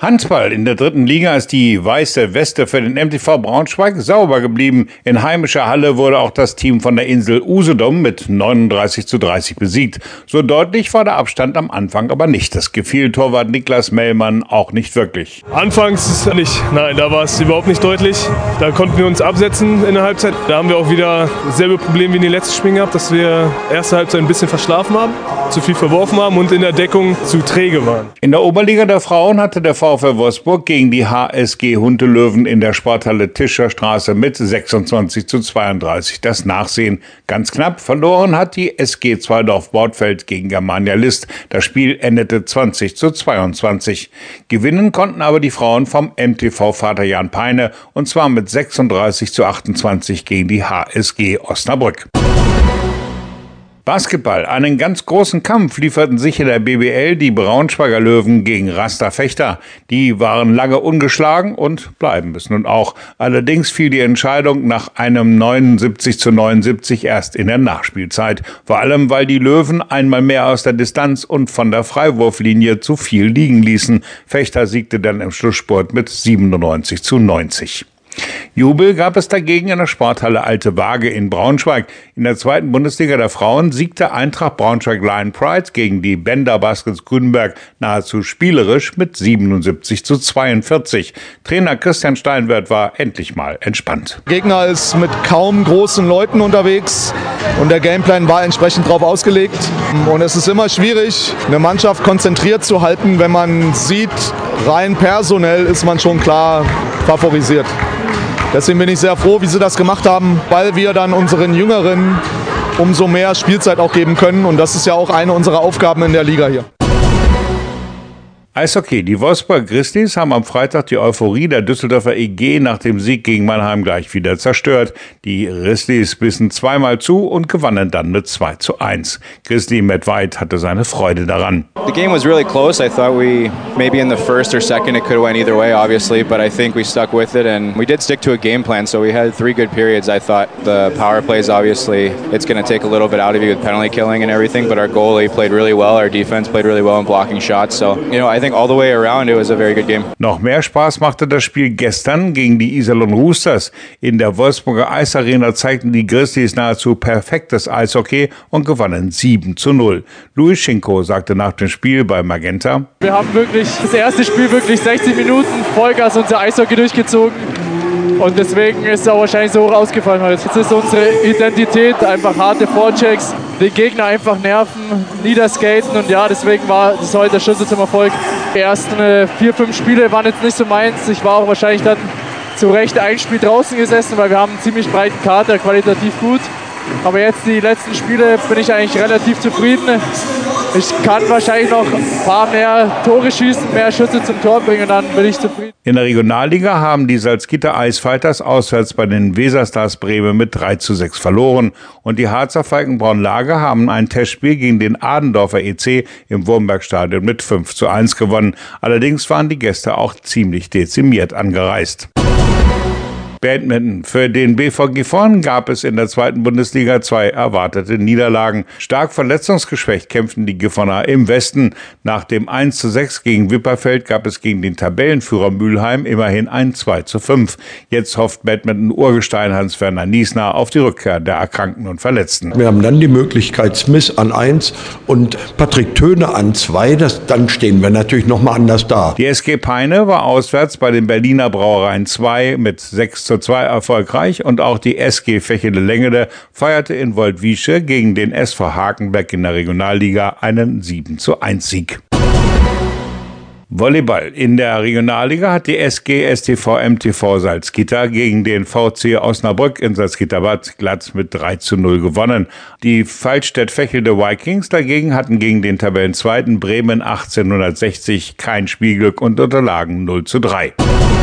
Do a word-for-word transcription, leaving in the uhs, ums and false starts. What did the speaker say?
Handball in der dritten Liga ist die weiße Weste für den M T V Braunschweig sauber geblieben. In heimischer Halle wurde auch das Team von der Insel Usedom mit neununddreißig zu dreißig besiegt. So deutlich war der Abstand am Anfang aber nicht. Das gefiel Torwart Niklas Mellmann auch nicht wirklich. Anfangs nicht, nein, da war es überhaupt nicht deutlich. Da konnten wir uns absetzen in der Halbzeit. Da haben wir auch wieder dasselbe Problem wie in den letzten Spielen gehabt, dass wir erste Halbzeit ein bisschen verschlafen haben, zu viel verworfen haben und in der Deckung zu träge waren. In der Oberliga der Frauen hatte der VfL Wolfsburg gegen die H S G Huntelöwen in der Sporthalle Tischerstraße mit sechsundzwanzig zu zweiunddreißig das Nachsehen. Ganz knapp verloren hat die S G Zweidorf-Bortfeld gegen Germania List. Das Spiel endete zwanzig zu zweiundzwanzig. Gewinnen konnten aber die Frauen vom M T V Vater Jan Peine und zwar mit sechsunddreißig zu achtundzwanzig gegen die H S G Osnabrück. Basketball. Einen ganz großen Kampf lieferten sich in der B B L die Braunschweiger Löwen gegen Raster Vechta. Die waren lange ungeschlagen und bleiben es nun auch. Allerdings fiel die Entscheidung nach einem neunundsiebzig zu neunundsiebzig erst in der Nachspielzeit. Vor allem, weil die Löwen einmal mehr aus der Distanz und von der Freiwurflinie zu viel liegen ließen. Vechta siegte dann im Schlussspurt mit siebenundneunzig zu neunzig. Jubel gab es dagegen in der Sporthalle Alte Waage in Braunschweig. In der zweiten Bundesliga der Frauen siegte Eintracht Braunschweig Lion Pride gegen die Bender Baskets Grünberg nahezu spielerisch mit siebenundsiebzig zu zweiundvierzig. Trainer Christian Steinwert war endlich mal entspannt. Der Gegner ist mit kaum großen Leuten unterwegs und der Gameplan war entsprechend darauf ausgelegt. Und es ist immer schwierig, eine Mannschaft konzentriert zu halten, wenn man sieht, rein personell ist man schon klar favorisiert. Deswegen bin ich sehr froh, wie sie das gemacht haben, weil wir dann unseren Jüngeren umso mehr Spielzeit auch geben können. Und das ist ja auch eine unserer Aufgaben in der Liga hier. Eishockey. Die Wolfsburg Grizzlies haben am Freitag die Euphorie der Düsseldorfer E G nach dem Sieg gegen Mannheim gleich wieder zerstört. Die Grizzlies bissen zweimal zu und gewannen dann mit zwei zu eins. Grizzly Matt White hatte seine Freude daran. The game was really close. I thought we maybe in the first or second it could have went either way, obviously, but I think we stuck with it and we did stick to a game plan. So we had three good periods. I thought the power plays, obviously, it's going to take a little bit out of you with penalty killing and everything, but our goalie played really well. Our defense played really well in blocking shots. So, you know, I think all the way around it was a very good game. Noch mehr Spaß machte das Spiel gestern gegen die Iserlohn Roosters. In der Wolfsburger Eisarena zeigten die Grizzlies nahezu perfektes Eishockey und gewannen sieben zu null. Luis Schinko sagte nach dem Spiel bei Magenta: Wir haben wirklich das erste Spiel wirklich sechzig Minuten Vollgas unser Eishockey durchgezogen. Und deswegen ist es auch wahrscheinlich so hoch ausgefallen heute. Jetzt ist unsere Identität, einfach harte Vorchecks, den Gegner einfach nerven, niederskaten und ja, deswegen war das heute der Schlüssel zum Erfolg. Die ersten äh, vier, fünf Spiele waren jetzt nicht so meins. Ich war auch wahrscheinlich dann zu Recht ein Spiel draußen gesessen, weil wir haben einen ziemlich breiten Kader, qualitativ gut. Aber jetzt die letzten Spiele bin ich eigentlich relativ zufrieden. Ich kann wahrscheinlich noch ein paar mehr Tore schießen, mehr Schüsse zum Tor bringen, dann bin ich zufrieden. In der Regionalliga haben die Salzgitter Eisfighters auswärts bei den Weserstars Bremen mit drei zu sechs verloren. Und die Harzer Falkenbraun Lager haben ein Testspiel gegen den Adendorfer E C im Wurmbergstadion mit fünf zu eins gewonnen. Allerdings waren die Gäste auch ziemlich dezimiert angereist. Badminton. Für den B V Gifhorn gab es in der zweiten Bundesliga zwei erwartete Niederlagen. Stark verletzungsgeschwächt kämpften die Gifhorner im Westen. Nach dem eins zu sechs gegen Wipperfeld gab es gegen den Tabellenführer Mülheim immerhin ein zwei zu fünf. Jetzt hofft Badminton-Urgestein Hans-Werner Niesner auf die Rückkehr der Erkrankten und Verletzten. Wir haben dann die Möglichkeit Smith an eins und Patrick Töne an zwei. Das, dann stehen wir natürlich nochmal anders da. Die S G Peine war auswärts bei den Berliner Brauereien zwei mit sechs zu zwei erfolgreich und auch die S G Vechele-Lengede feierte in Woldwiesche gegen den S V Hakenbeck in der Regionalliga einen sieben zu eins Sieg. Volleyball. In der Regionalliga hat die S G S T V M T V Salzgitter gegen den V C Osnabrück in Salzgitterbad glatt mit drei zu null gewonnen. Die Fallstädt-Vechelde Vikings dagegen hatten gegen den Tabellenzweiten Bremen achtzehnhundertsechzig kein Spielglück und unterlagen null zu drei.